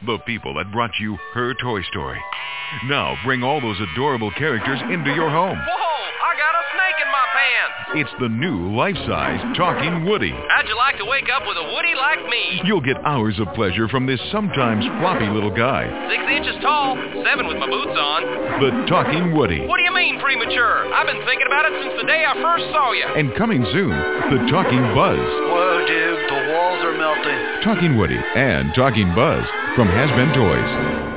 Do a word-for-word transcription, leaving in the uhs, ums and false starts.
the people that brought you her Toy Story. Now bring all those adorable characters into your home. Whoa, I got a snake in my pants. It's the new life-size Talking Woody. How'd you like to wake up with a Woody like me? You'll get hours of pleasure from this sometimes floppy little guy. Six inches tall, seven with my boots on. The Talking Woody. What do you mean premature? I've been thinking about it since the day I first saw you. And coming soon, the Talking Buzz. Whoa, dude, the walls are melting. Talking Woody and Talking Buzz from Has Been Toys.